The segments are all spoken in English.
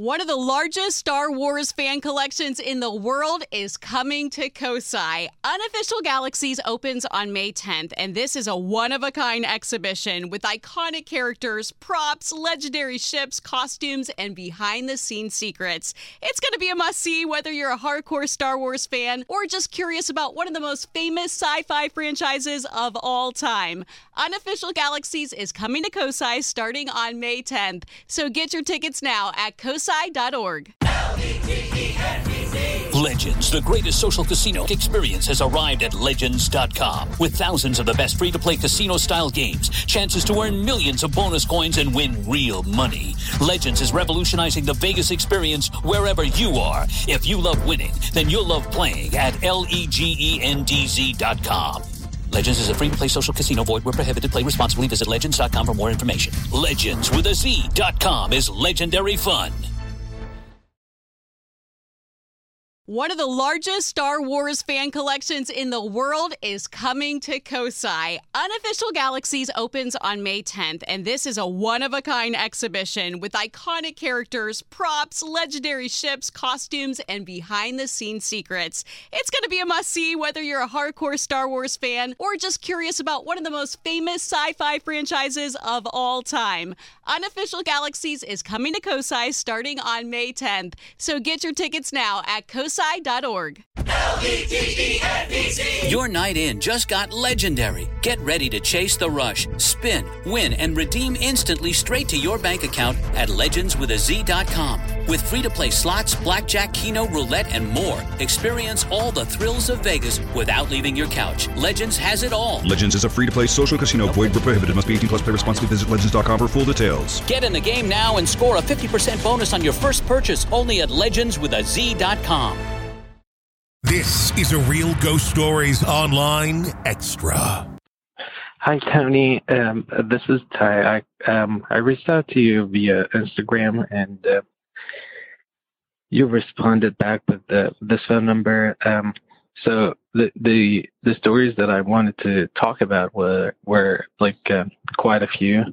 One of the largest Star Wars fan collections in the world is coming to Kosai. Unofficial Galaxies opens on May 10th, and this is a one-of-a-kind exhibition with iconic characters, props, legendary ships, costumes, and behind-the-scenes secrets. It's going to be a must-see whether you're a hardcore Star Wars fan or just curious about one of the most famous sci-fi franchises of all time. Unofficial Galaxies is coming to Kosai starting on May 10th, so get your tickets now at kosai.org. Legends, the greatest social casino experience, has arrived at Legends.com. With thousands of the best free-to-play casino-style games, chances to earn millions of bonus coins and win real money. Legends is revolutionizing the Vegas experience wherever you are. If you love winning, then you'll love playing at Legendz.com. Legends is a free-to-play social casino. Void where prohibited. Play responsibly. Visit Legends.com for more information. Legends with a Z.com is legendary fun. One of the largest Star Wars fan collections in the world is coming to Kosai. Unofficial Galaxies opens on May 10th, and this is a one-of-a-kind exhibition with iconic characters, props, legendary ships, costumes, and behind-the-scenes secrets. It's going to be a must-see whether you're a hardcore Star Wars fan or just curious about one of the most famous sci-fi franchises of all time. Unofficial Galaxies is coming to Kosai starting on May 10th, so get your tickets now at kosai.org. Your night in just got legendary. Get ready to chase the rush, spin, win, and redeem instantly straight to your bank account at legendswithaz.com. With free-to-play slots, blackjack, keno, roulette, and more, experience all the thrills of Vegas without leaving your couch. Legends has it all. Legends is a free-to-play social casino. Void where prohibited. Must be 18 plus. Play responsibly. Visit legends.com for full details. Get in the game now and score a 50% bonus on your first purchase only at legendswithaz.com. This is a Real Ghost Stories Online Extra. Hi, Tony. This is Ty. I reached out to you via Instagram, and you responded back with this phone number. So the stories that I wanted to talk about were like quite a few.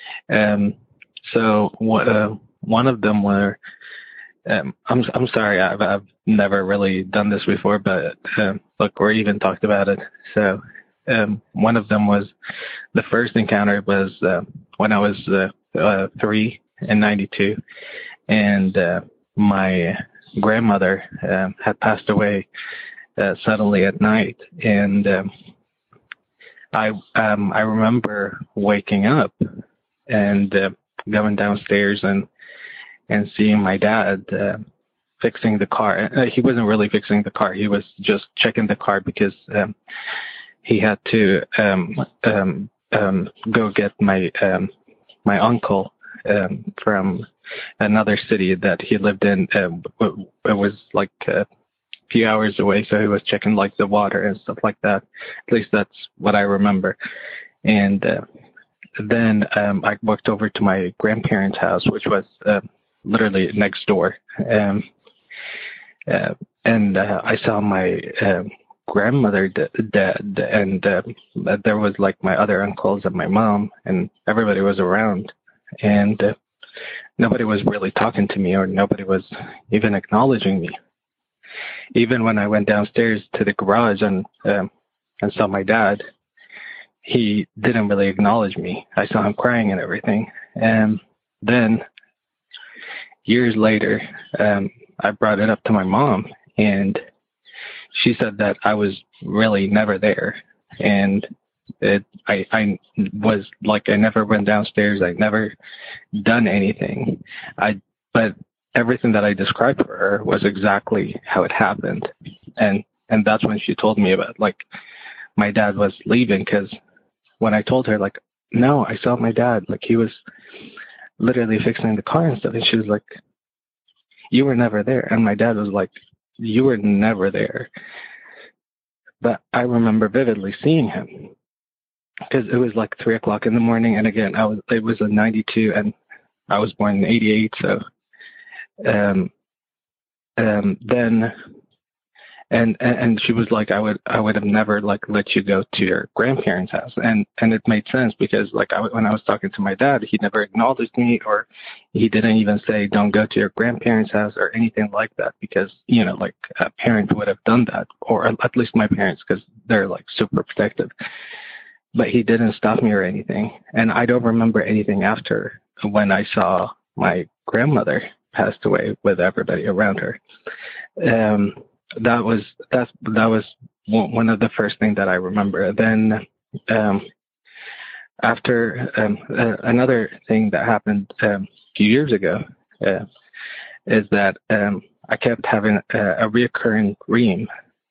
So one of them were. I'm sorry, I've never really done this before, but look, we even talked about it. So one of them was, the first encounter was when I was 3 in 92, and my grandmother had passed away suddenly at night, and I remember waking up and going downstairs and seeing my dad fixing the car. He wasn't really fixing the car. He was just checking the car because he had to go get my uncle from another city that he lived in. It was like a few hours away, so he was checking like the water and stuff like that. At least that's what I remember. And then I walked over to my grandparents' house, which was literally next door, and I saw my grandmother dead, and there was like my other uncles and my mom, and everybody was around, and nobody was really talking to me, or nobody was even acknowledging me. Even when I went downstairs to the garage and saw my dad, he didn't really acknowledge me. I saw him crying and everything, and then years later, I brought it up to my mom, and she said that I was really never there. And I was like, I never went downstairs. I never done anything. But everything that I described for her was exactly how it happened. And that's when she told me about, like, my dad was leaving, because when I told her, like, no, I saw my dad, like, he was literally fixing the car and stuff, and she was like, you were never there. And my dad was like, you were never there. But I remember vividly seeing him, because it was like 3 o'clock in the morning, and again, it was in 92, and I was born in 88. So then And she was like, I would have never like let you go to your grandparents' house. And it made sense because like when I was talking to my dad, he never acknowledged me, or he didn't even say, don't go to your grandparents' house or anything like that, because, you know, like a parent would have done that, or at least my parents, because they're like super protective. But he didn't stop me or anything. And I don't remember anything after when I saw my grandmother passed away with everybody around her. That was one of the first things that I remember. Then after another thing that happened a few years ago is that I kept having a reoccurring dream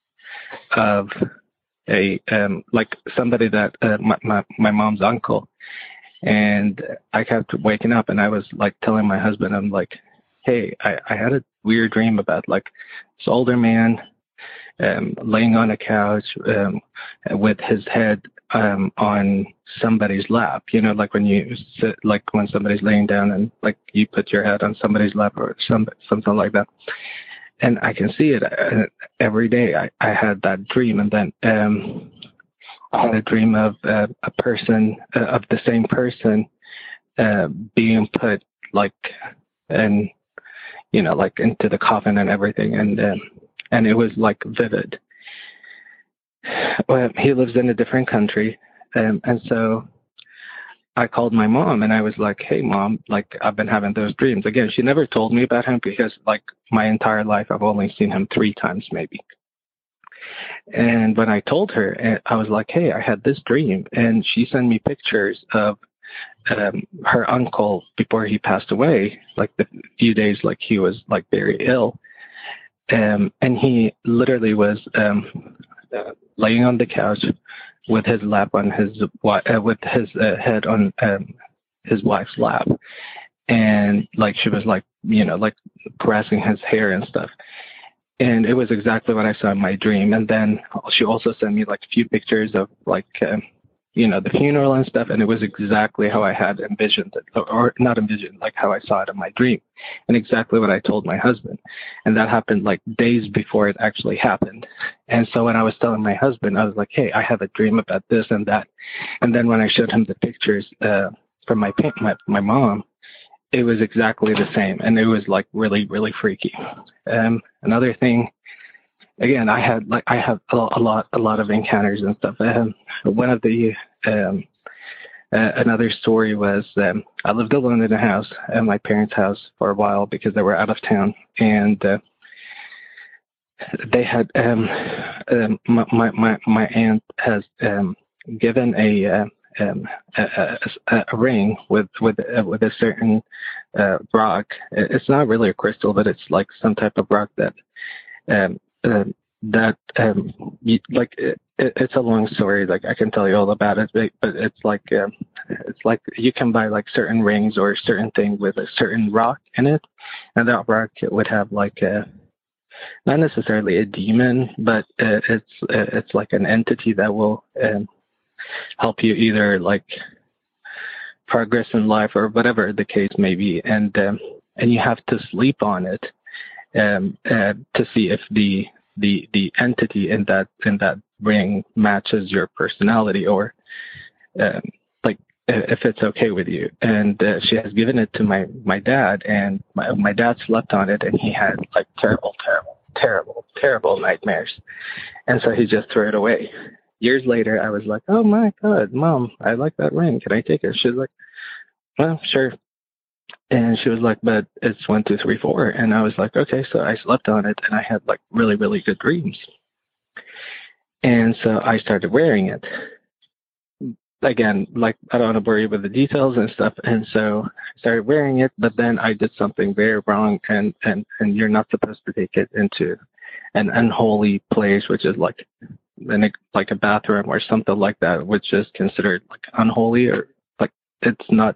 of a like somebody that my mom's uncle, and I kept waking up and I was like telling my husband, I'm like, hey, I had a weird dream about like this older man laying on a couch with his head on somebody's lap. You know, like when you sit, like when somebody's laying down and like you put your head on somebody's lap or something like that. And I can see it every day. I had that dream, and then I had a dream of a person, of the same person being put like and you know, like into the coffin and everything, and it was like vivid. Well, he lives in a different country, and so I called my mom and I was like, hey mom, like I've been having those dreams. Again, she never told me about him because like my entire life I've only seen him 3 times maybe. And when I told her, I was like, hey, I had this dream, and she sent me pictures of her uncle before he passed away, like the few days like he was like very ill, and he literally was laying on the couch with his lap on with his head on his wife's lap, and like she was like, you know, like caressing his hair and stuff. And it was exactly what I saw in my dream. And then she also sent me like a few pictures of like you know, the funeral and stuff, and it was exactly how I had envisioned it, or not envisioned, like how I saw it in my dream, and exactly what I told my husband. And that happened like days before it actually happened. And so when I was telling my husband, I was like, hey, I have a dream about this and that. And then when I showed him the pictures from my mom, it was exactly the same, and it was like really, really freaky. Another thing, again, I have a lot of encounters and stuff. One of the another story was I lived alone in a house at my parents' house for a while because they were out of town, and they had my aunt has given a ring with a certain rock. It's not really a crystal, but it's like some type of rock that it's a long story. Like I can tell you all about it, but it's like you can buy like certain rings or certain thing with a certain rock in it, and that rock would have like not necessarily a demon, but it's like an entity that will help you either like progress in life or whatever the case may be, and you have to sleep on it to see if the entity in that ring matches your personality, or like if it's okay with you. And she has given it to my dad, and my dad slept on it, and he had like terrible nightmares, and so he just threw it away. Years later, I was like, oh my God, Mom, I like that ring. Can I take it? She's like, well, sure. And she was like, but it's 1, 2, 3, 4. And I was like, okay. So I slept on it, and I had like really, really good dreams. And so I started wearing it. Again, like I don't want to bore you with the details and stuff. And so I started wearing it, but then I did something very wrong, and you're not supposed to take it into an unholy place, which is like a bathroom or something like that, which is considered like unholy, or like it's not.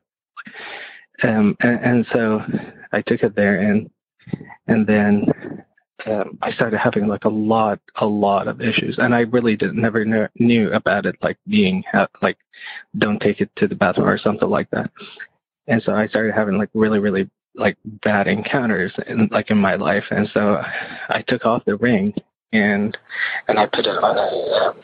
And so I took it there, and then I started having like a lot of issues, and I really never knew about it, like being like don't take it to the bathroom or something like that. And so I started having like really, really like bad encounters in my life. And so I took off the ring, and I put it on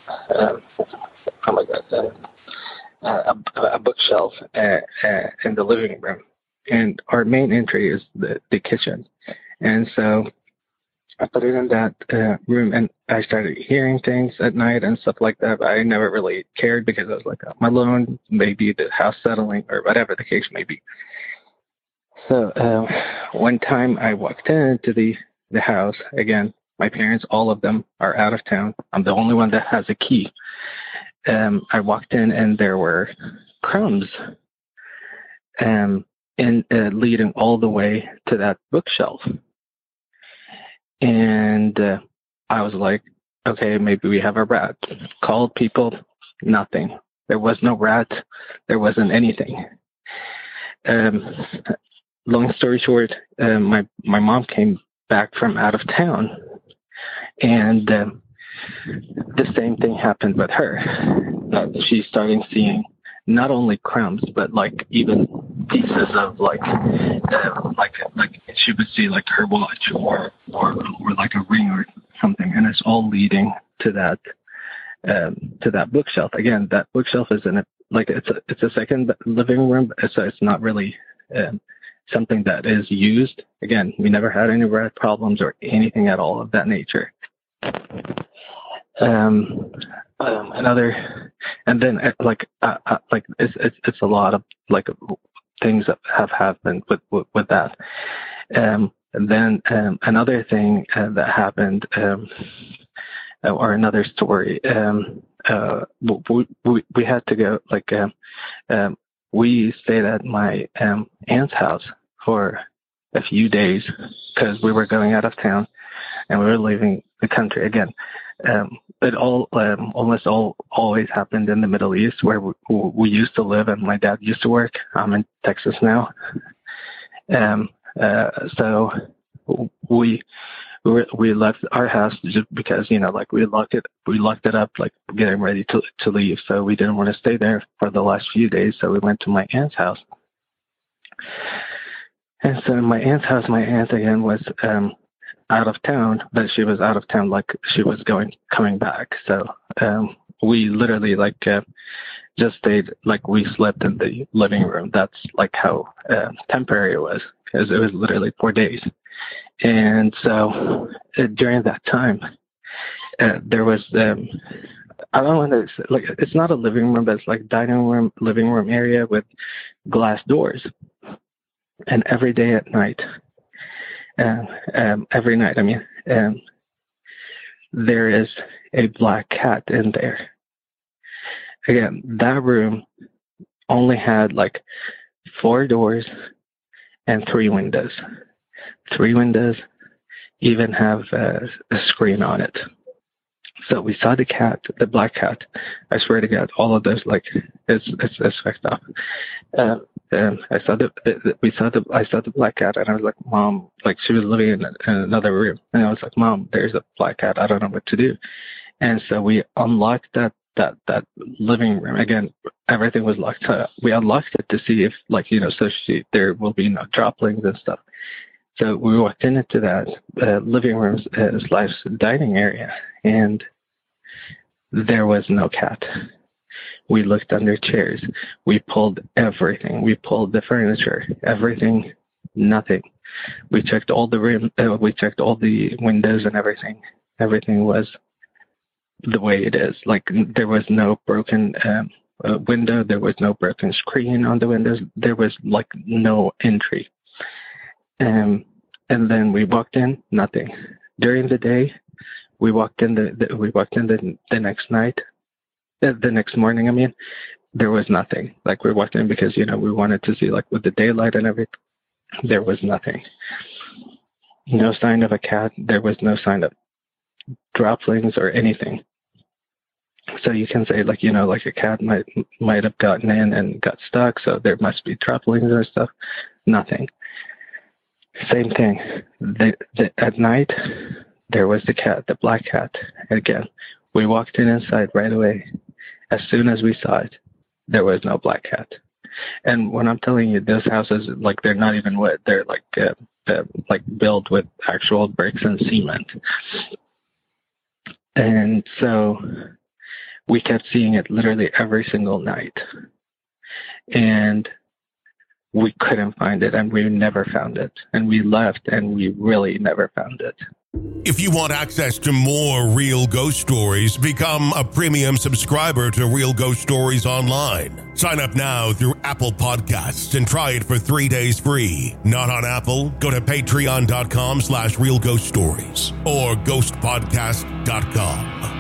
a bookshelf in the living room. And our main entry is the kitchen. And so I put it in that room, and I started hearing things at night and stuff like that. But I never really cared because I was like, I'm alone, maybe the house settling or whatever the case may be. So one time I walked into the house. Again, my parents, all of them are out of town. I'm the only one that has a key. I walked in, and there were crumbs leading all the way to that bookshelf. And I was like, okay, maybe we have a rat. Called people, nothing. There was no rat. There wasn't anything. Long story short, my mom came back from out of town, and the same thing happened with her. She started seeing not only crumbs, but like even pieces of like she would see like her watch or like a ring or something, and it's all leading to that bookshelf. Again, that bookshelf is in it's a second living room, so it's not really something that is used. Again, we never had any rat problems or anything at all of that nature. And then it's a lot of like things that have happened with that. And then another thing that happened, or another story. We had to go we stayed at my aunt's house for a few days because we were going out of town and we were leaving the country again. It almost always happened in the Middle East, where we used to live and my dad used to work. I'm in Texas now. So we left our house just because, we locked it up, like getting ready to leave. So we didn't want to stay there for the last few days. So we went to my aunt's house. And so in my aunt's house, my aunt again was out of town, but she was out of town like she was coming back. So we literally just stayed, like we slept in the living room. That's like how temporary it was, because it was literally 4 days. And so during that time, there was I don't want to it's not a living room, but it's like dining room, living room area with glass doors. And every day at night, every night, there is a black cat in there. Again, that room only had 4 doors and 3 windows. 3 windows even have a screen on it. So we saw the cat, the black cat. I swear to God, all of those, it's fucked up. I saw the black cat, and I was like, Mom, she was living in another room, and I was like, Mom, there's a black cat. I don't know what to do. And so we unlocked that living room. Again, everything was locked. We unlocked it to see if, there will be no droplings and stuff. So we walked into that living room / dining area, and there was no cat. We looked under chairs. We pulled everything. We pulled the furniture, everything, nothing. We checked all the we checked all the windows and everything. Everything was the way it is. There was no broken window. There was no broken screen on the windows. There was no entry. And then we walked in, nothing. During the day, we walked in the next night. The next morning, there was nothing. We walked in because, we wanted to see, with the daylight and everything. There was nothing. No sign of a cat. There was no sign of droplings or anything. So you can say, a cat might have gotten in and got stuck, so there must be droplings or stuff. Nothing. Same thing. At night, there was the cat, the black cat. Again, we walked inside right away. As soon as we saw it, there was no black cat. And when I'm telling you, those houses, they're not even wood. They're built with actual bricks and cement. And so we kept seeing it literally every single night. And we couldn't find it, and we never found it. And we left, and we really never found it. If you want access to more Real Ghost Stories, become a premium subscriber to Real Ghost Stories Online. Sign up now through Apple Podcasts and try it for 3 days free. Not on Apple? Go to patreon.com/Real Ghost Stories or ghostpodcast.com.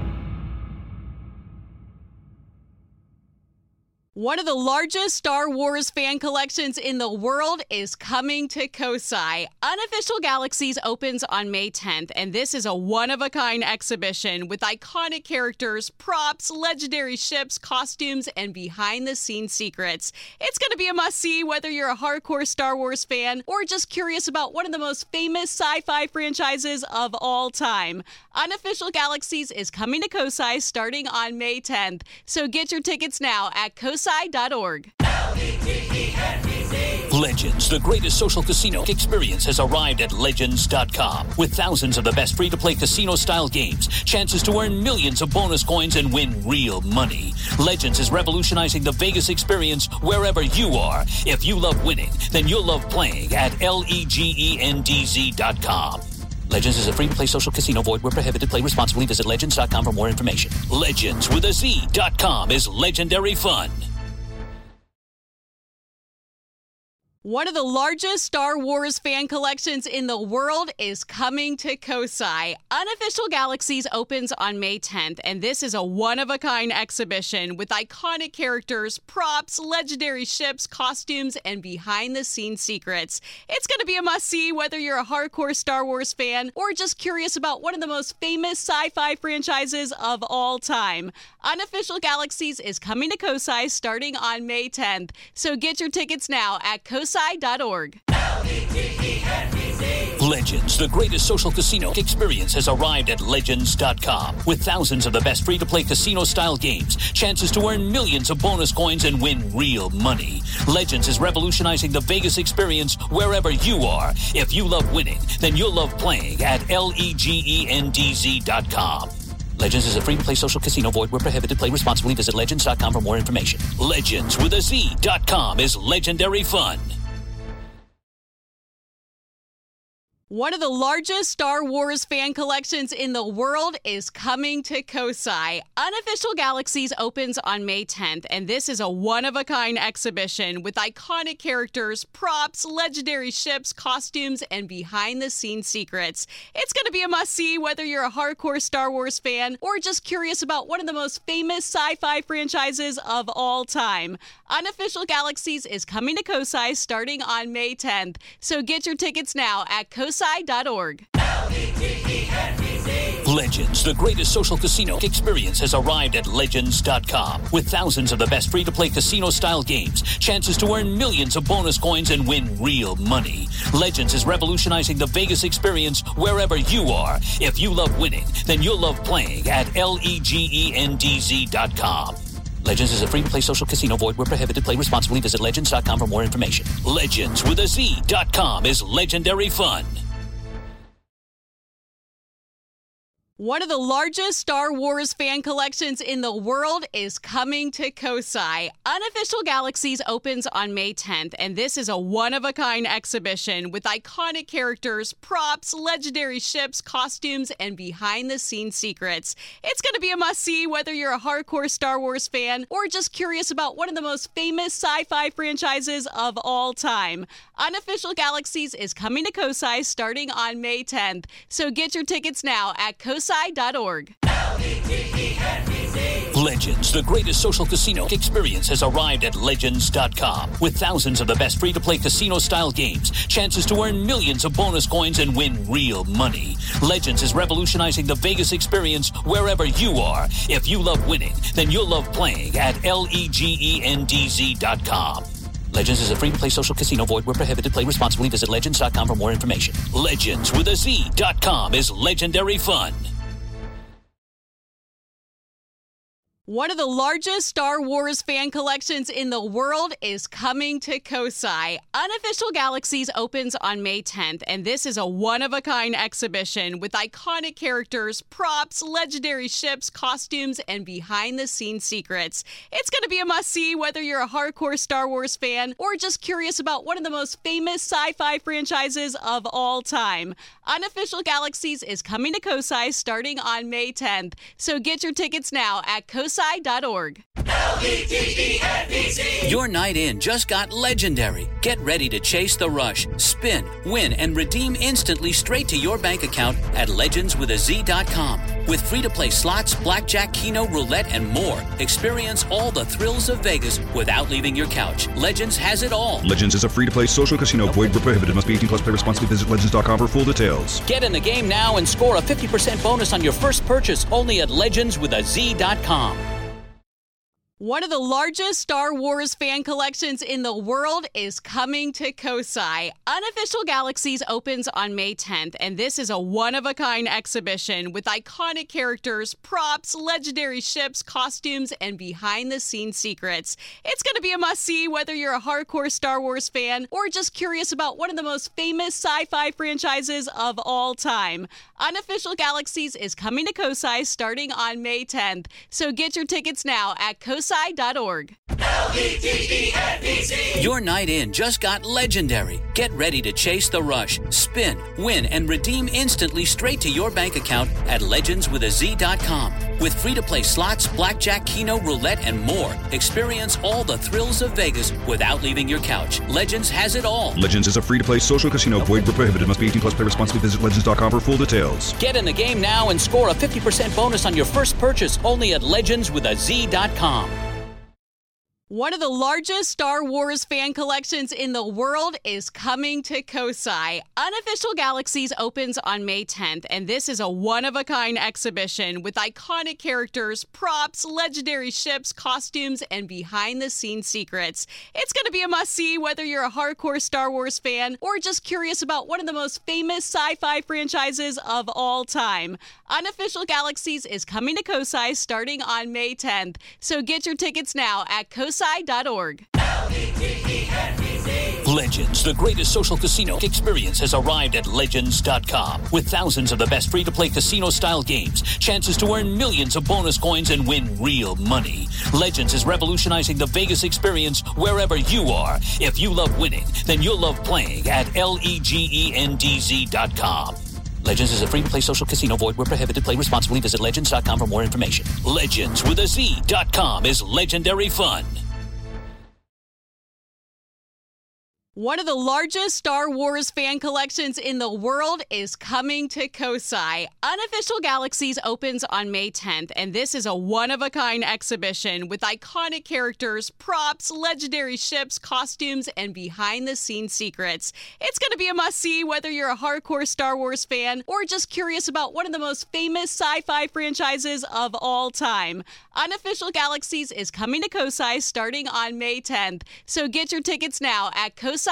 One of the largest Star Wars fan collections in the world is coming to Kosai. Unofficial Galaxies opens on May 10th, and this is a one-of-a-kind exhibition with iconic characters, props, legendary ships, costumes, and behind-the-scenes secrets. It's going to be a must-see whether you're a hardcore Star Wars fan or just curious about one of the most famous sci-fi franchises of all time. Unofficial Galaxies is coming to Kosai starting on May 10th, so get your tickets now at kosai.org. Legends, the greatest social casino experience, has arrived at Legends.com. With thousands of the best free-to-play casino-style games, chances to earn millions of bonus coins and win real money. Legends is revolutionizing the Vegas experience wherever you are. If you love winning, then you'll love playing at LEGENDZ.com. Legends is a free-to-play social casino. Void where prohibited. Play responsibly. Visit Legends.com for more information. Legends with a Z.com is legendary fun. One of the largest Star Wars fan collections in the world is coming to Kosai. Unofficial Galaxies opens on May 10th, and this is a one-of-a-kind exhibition with iconic characters, props, legendary ships, costumes, and behind-the-scenes secrets. It's going to be a must-see whether you're a hardcore Star Wars fan or just curious about one of the most famous sci-fi franchises of all time. Unofficial Galaxies is coming to Kosai starting on May 10th, so get your tickets now at kosai.org. Legends, the greatest social casino experience, has arrived at Legends.com. With thousands of the best free-to-play casino-style games, chances to earn millions of bonus coins and win real money. Legends is revolutionizing the Vegas experience wherever you are. If you love winning, then you'll love playing at LEGENDZ.com. Legends is a free-to-play social casino. Void where prohibited. Play responsibly. Visit Legends.com for more information. Legends with a Z.com is legendary fun. One of the largest Star Wars fan collections in the world is coming to Kosai. Unofficial Galaxies opens on May 10th, and this is a one-of-a-kind exhibition with iconic characters, props, legendary ships, costumes, and behind-the-scenes secrets. It's going to be a must-see whether you're a hardcore Star Wars fan or just curious about one of the most famous sci-fi franchises of all time. Unofficial Galaxies is coming to Kosai starting on May 10th, so get your tickets now at kosai.org. Legends, the greatest social casino experience, has arrived at Legends.com. With thousands of the best free-to-play casino-style games, chances to earn millions of bonus coins and win real money. Legends is revolutionizing the Vegas experience wherever you are. If you love winning, then you'll love playing at LEGENDZ.com. Legends is a free-to-play social casino. Void where prohibited. Play responsibly. Visit Legends.com for more information. Legends with a Z.com is legendary fun. One of the largest Star Wars fan collections in the world is coming to Kosai. Unofficial Galaxies opens on May 10th, and this is a one-of-a-kind exhibition with iconic characters, props, legendary ships, costumes, and behind-the-scenes secrets. It's going to be a must-see whether you're a hardcore Star Wars fan or just curious about one of the most famous sci-fi franchises of all time. Unofficial Galaxies is coming to Kosai starting on May 10th, so get your tickets now at kosai.org. Legends, the greatest social casino experience, has arrived at Legends.com. With thousands of the best free-to-play casino-style games, chances to earn millions of bonus coins and win real money. Legends is revolutionizing the Vegas experience wherever you are. If you love winning, then you'll love playing at LEGENDZ.com. Legends is a free-to-play social casino. Void where prohibited. Play responsibly. Visit Legends.com for more information. Legends with a Z.com is legendary fun. One of the largest Star Wars fan collections in the world is coming to Kosai. Unofficial Galaxies opens on May 10th, and this is a one-of-a-kind exhibition with iconic characters, props, legendary ships, costumes, and behind-the-scenes secrets. It's going to be a must-see whether you're a hardcore Star Wars fan or just curious about one of the most famous sci-fi franchises of all time. Unofficial Galaxies is coming to Kosai starting on May 10th, so get your tickets now at kosai.org. Your night in just got legendary. Get ready to chase the rush, spin, win, and redeem instantly straight to your bank account at legendswithaz.com. With free-to-play slots, blackjack, keno, roulette, and more, experience all the thrills of Vegas without leaving your couch. Legends has it all. Legends is a free-to-play social casino. Void where prohibited. Must be 18 plus. Play responsibly. Visit legends.com for full details. Get in the game now and score a 50% bonus on your first purchase only at legendswithaz.com. One of the largest Star Wars fan collections in the world is coming to Kosai. Unofficial Galaxies opens on May 10th, and this is a one-of-a-kind exhibition with iconic characters, props, legendary ships, costumes, and behind-the-scenes secrets. It's going to be a must-see whether you're a hardcore Star Wars fan or just curious about one of the most famous sci-fi franchises of all time. Unofficial Galaxies is coming to Kosai starting on May 10th, so get your tickets now at kosai.org. Your night in just got legendary. Get ready to chase the rush, spin, win, and redeem instantly straight to your bank account at legendswithaz.com. With free-to-play slots, blackjack, keno, roulette, and more, experience all the thrills of Vegas without leaving your couch. Legends has it all. Legends is a free-to-play social casino. Void where prohibited. Must be 18 plus. Play responsibly. Visit legends.com for full details. Get in the game now and score a 50% bonus on your first purchase only at legendswithaz.com. One of the largest Star Wars fan collections in the world is coming to Kosai. Unofficial Galaxies opens on May 10th, and this is a one-of-a-kind exhibition with iconic characters, props, legendary ships, costumes, and behind-the-scenes secrets. It's going to be a must-see whether you're a hardcore Star Wars fan or just curious about one of the most famous sci-fi franchises of all time. Unofficial Galaxies is coming to Kosai starting on May 10th, so get your tickets now at kosai.org. Legends, the greatest social casino experience, has arrived at legends.com. With thousands of the best free-to-play casino-style games, chances to earn millions of bonus coins and win real money. Legends is revolutionizing the Vegas experience wherever you are. If you love winning, then you'll love playing at legendz.com. Legends is a free-to-play social casino. Void where prohibited. Play responsibly. Visit legends.com for more information. Legendswithaz.com is legendary fun. One of the largest Star Wars fan collections in the world is coming to Kosai. Unofficial Galaxies opens on May 10th, and this is a one-of-a-kind exhibition with iconic characters, props, legendary ships, costumes, and behind-the-scenes secrets. It's going to be a must-see whether you're a hardcore Star Wars fan or just curious about one of the most famous sci-fi franchises of all time. Unofficial Galaxies is coming to Kosai starting on May 10th, so get your tickets now at kosai.org.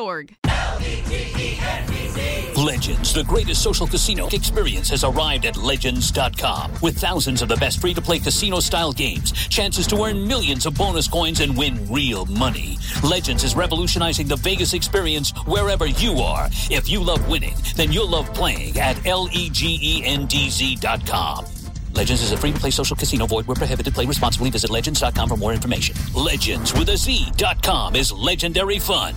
Legends, the greatest social casino experience, has arrived at legends.com. With thousands of the best free-to-play casino-style games, chances to earn millions of bonus coins and win real money. Legends is revolutionizing the Vegas experience wherever you are. If you love winning, then you'll love playing at legendz.com. Legends is a free-to-play social casino. Void where prohibited. Play responsibly. Visit legends.com for more information. Legendswithaz.com is legendary fun.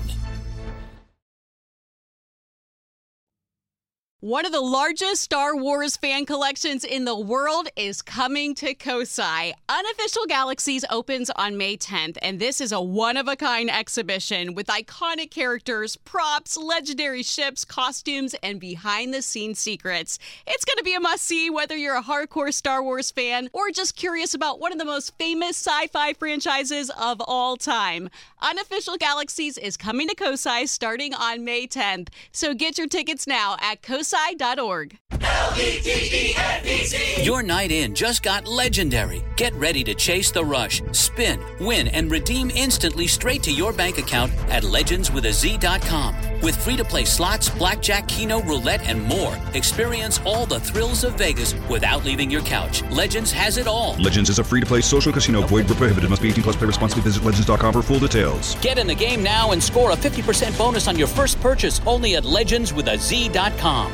One of the largest Star Wars fan collections in the world is coming to Kosai. Unofficial Galaxies opens on May 10th, and this is a one-of-a-kind exhibition with iconic characters, props, legendary ships, costumes, and behind-the-scenes secrets. It's going to be a must-see whether you're a hardcore Star Wars fan or just curious about one of the most famous sci-fi franchises of all time. Unofficial Galaxies is coming to Kosai starting on May 10th, so get your tickets now at kosai.org. L-E-G-E-N-E-Z. Your night in just got legendary. Get ready to chase the rush, spin, win, and redeem instantly straight to your bank account at legendswithaz.com. With free-to-play slots, blackjack, keno, roulette, and more. Experience all the thrills of Vegas without leaving your couch. Legends has it all. Legends is a free-to-play social casino. Void where prohibited. Must be 18 plus. Play responsibly. Visit legends.com for full details. Get in the game now and score a 50% bonus on your first purchase only at legendswithaz.com.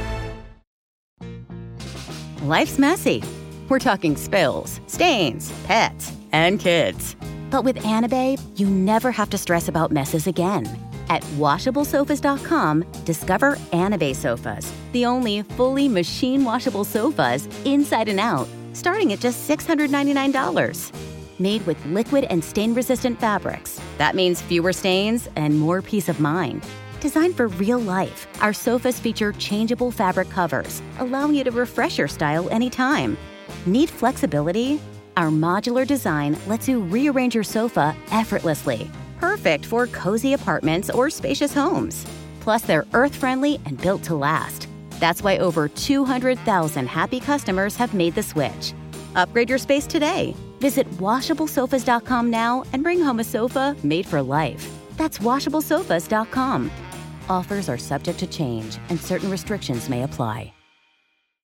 Life's messy. We're talking spills, stains, pets, and kids. But with Anabae, you never have to stress about messes again. At WashableSofas.com, discover Anabae sofas, the only fully machine-washable sofas inside and out, starting at just $699. Made with liquid and stain-resistant fabrics. That means fewer stains and more peace of mind. Designed for real life, our sofas feature changeable fabric covers, allowing you to refresh your style anytime. Need flexibility? Our modular design lets you rearrange your sofa effortlessly. Perfect for cozy apartments or spacious homes. Plus, they're earth-friendly and built to last. That's why over 200,000 happy customers have made the switch. Upgrade your space today. Visit WashableSofas.com now and bring home a sofa made for life. That's WashableSofas.com. Offers are subject to change and certain restrictions may apply.